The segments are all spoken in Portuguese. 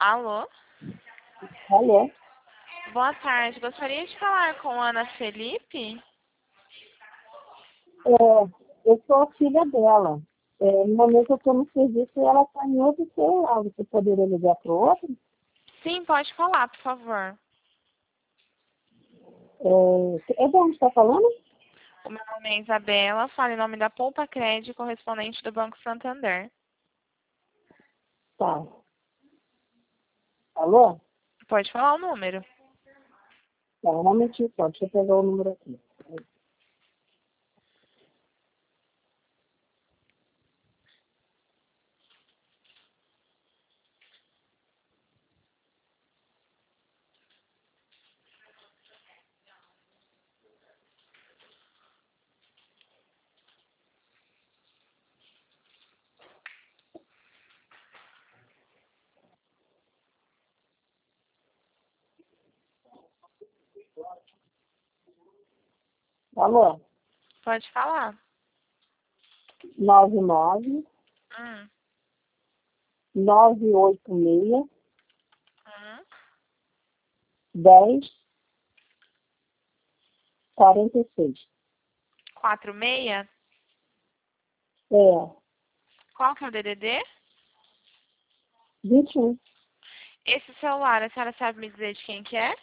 Alô? Alô? Boa tarde. Gostaria de falar com Ana Felipe? Eu sou a filha dela. No momento eu estou no serviço e ela está em outro celular. Você poderia ligar para o outro? Sim, pode falar, por favor. É de onde está falando? O meu nome é Isabela, falo em nome da Poupa Crédito, correspondente do Banco Santander. Tá. Alô? Pode falar o número. Tá, um momentinho só. Deixa eu pegar o número aqui. Alô? Pode falar. 99 Hum. 986 Hum. 10 46. 46? É, Qual que é o DDD? 21. Esse celular, a senhora sabe me dizer de quem que é?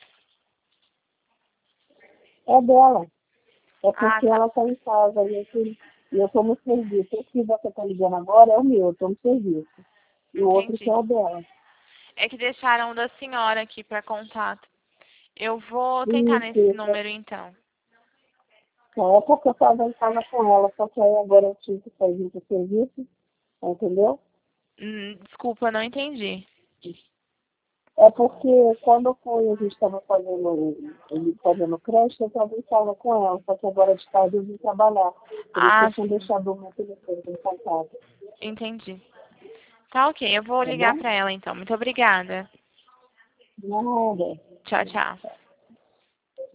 É dela. É Ah, porque tá. ela está em casa e eu estou no serviço. Esse que você está ligando agora é o meu, eu estou no serviço. E o outro que Entendi. é o dela. É que deixaram o da senhora aqui para contato. Eu vou tentar Isso, nesse isso. número, então. É porque eu estava em casa com ela, só que aí agora eu tive que sair do serviço, entendeu? Desculpa, não entendi. É porque quando a gente estava fazendo creche, eu estava em casa com ela, só que agora de tarde eu vim trabalhar. Por isso que eu Ah, tinha sim. deixado o meu telefone em contato. Entendi. Tá ok, eu vou Tá ligar bom? para ela então. Muito obrigada. Nada. Tchau, tchau.